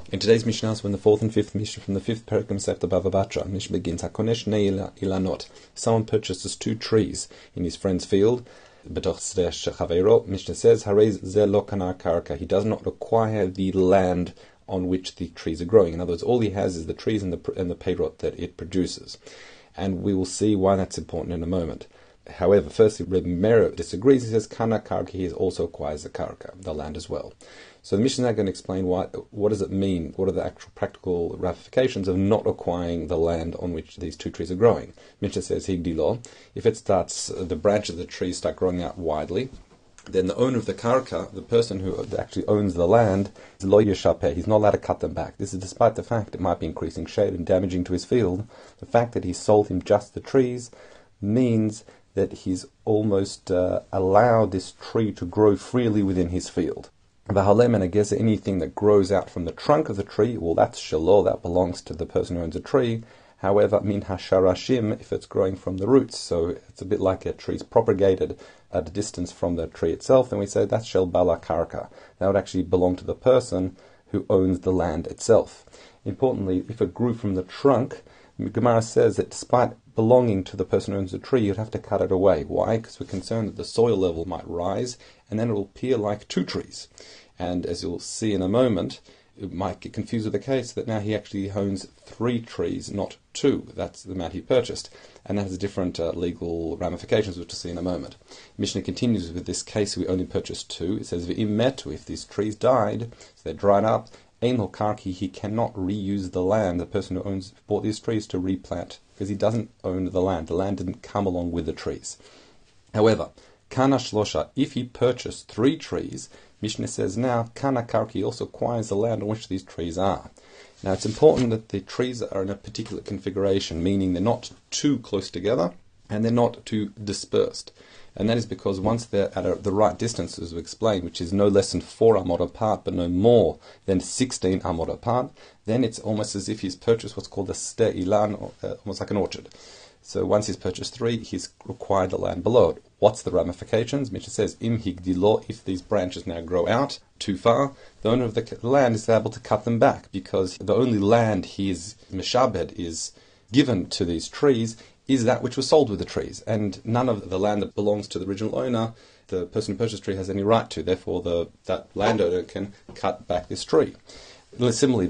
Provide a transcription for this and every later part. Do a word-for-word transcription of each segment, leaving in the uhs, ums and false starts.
In today's Mishnah, so in the fourth and fifth Mishnah from the fifth Perek Masechta Bava Batra, Mishnah begins, Hakonesh Nei Ilanot. Someone purchases two trees in his friend's field. Betoch Tzedeh Shechaveiro, Mishnah says, Harei ze lo kana karka. He does not acquire the land on which the trees are growing. In other words, all he has is the trees and the and the peirot that it produces. And we will see why that's important in a moment. However, firstly, Reb Meir disagrees. He says, Kana karka, he also acquires the karka, the land as well. So the Mishnah is now going to explain why, what does it mean, what are the actual practical ramifications of not acquiring the land on which these two trees are growing. Mishnah says, Higdilo, if it starts, the branches of the trees start growing out widely, then the owner of the karka, the person who actually owns the land, is lo yeshapeh. He's not allowed to cut them back. This is despite the fact it might be increasing shade and damaging to his field. The fact that he sold him just the trees means that he's almost uh, allowed this tree to grow freely within his field. V'halem, and I guess anything that grows out from the trunk of the tree, well, that's shelo, that belongs to the person who owns a tree. However, min hasharashim, if it's growing from the roots, so it's a bit like a tree's propagated at a distance from the tree itself, then we say that's shel bala karka. That would actually belong to the person who owns the land itself. Importantly, if it grew from the trunk, Gemara says that despite belonging to the person who owns the tree, you'd have to cut it away. Why? Because we're concerned that the soil level might rise, and then it will appear like two trees. And as you'll see in a moment, it might get confused with the case that now he actually owns three trees, not two. That's the amount he purchased. And that has different uh, legal ramifications, which we'll see in a moment. Mishnah continues with this case, we only purchased two. It says, V'im metu, if these trees died, so they dried up, Ein lo karki, he cannot reuse the land, the person who owns bought these trees, to replant, because he doesn't own the land. The land didn't come along with the trees. However, kana shlosha, if he purchased three trees, Mishnah says now, kana karki also acquires the land on which these trees are. Now it's important that the trees are in a particular configuration, meaning they're not too close together, and they're not too dispersed. And that is because once they're at a, the right distance, as we explained, which is no less than four amot apart, but no more than sixteen amot apart, then it's almost as if he's purchased what's called a sde ilan, or, uh, almost like an orchard. So once he's purchased three, he's acquired the land below it. What's the ramifications? Mishnah says, Im higdilo, if these branches now grow out too far, the owner of the land is able to cut them back, because the only land he is meshabed, is given to these trees, is that which was sold with the trees, and none of the land that belongs to the original owner, the person who purchased the tree, has any right to. Therefore, the that landowner can cut back this tree. Similarly,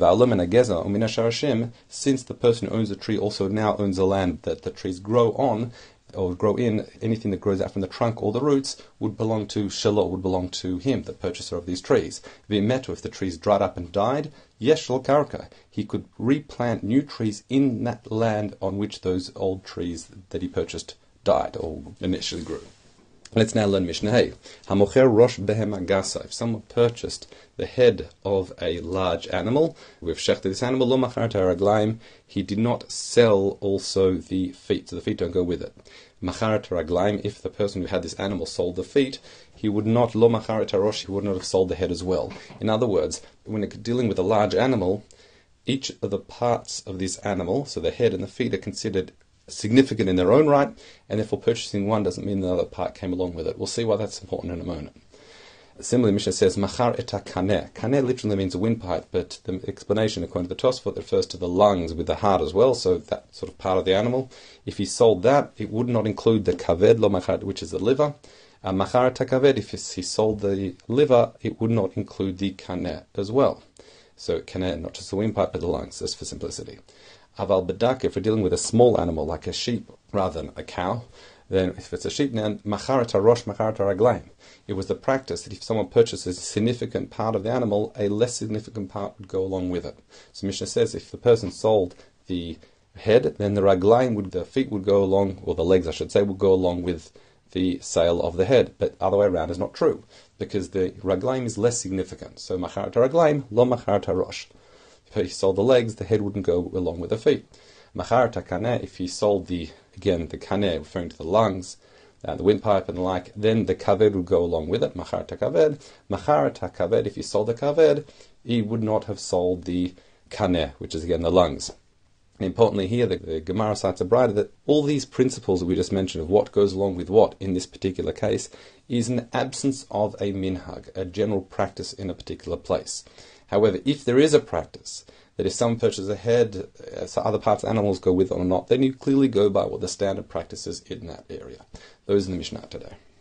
since the person who owns the tree also now owns the land that the trees grow on, or grow in, anything that grows out from the trunk or the roots would belong to Shelo, would belong to him, the purchaser of these trees. V'metu, if the trees dried up and died, yesh lo karka, he could replant new trees in that land on which those old trees that he purchased died, or initially grew. Let's now learn Mishnah Hey. Hamocher rosh behema gasa. If someone purchased the head of a large animal, we've shechted this animal, lo macharta raglaim, he did not sell also the feet, so the feet don't go with it. Macharta raglaim, if the person who had this animal sold the feet, he would not, lo macharta rosh, he would not have sold the head as well. In other words, when you're dealing with a large animal, each of the parts of this animal, so the head and the feet, are considered significant in their own right, and therefore purchasing one doesn't mean the other part came along with it. We'll see why that's important in a moment. Similarly, Mishnah says, Machar eta kaneh. Kaneh literally means a windpipe, but the explanation, according to the Tosfot, refers to the lungs with the heart as well, so that sort of part of the animal. If he sold that, it would not include the kaved, lo machar, which is the liver. Uh, Machar eta kaved, if he sold the liver, it would not include the kaneh as well. So kaneh, not just the windpipe, but the lungs, just for simplicity. Aval bedak, if we're dealing with a small animal like a sheep rather than a cow, then if it's a sheep, now macharata rosh macharata raglaim. It was the practice that if someone purchases a significant part of the animal, a less significant part would go along with it. So Mishnah says if the person sold the head, then the raglaim would, the feet would go along, or the legs I should say, would go along with the sale of the head. But other way around is not true, because the raglaim is less significant. So macharata raglaim, lo macharata rosh. If he sold the legs, the head wouldn't go along with the feet. Macharata kaneh, if he sold the, again, the kaneh, referring to the lungs, uh, the windpipe and the like, then the kaved would go along with it. Macharata kaved. Macharata kaved, if he sold the kaved, he would not have sold the kaneh, which is again the lungs. And importantly here, the, the Gemara cites a bride that all these principles that we just mentioned of what goes along with what in this particular case is an absence of a minhag, a general practice in a particular place. However, if there is a practice that if someone purchases a head, uh, so other parts of animals go with it or not, then you clearly go by what the standard practice is in that area. Those are the Mishnah today.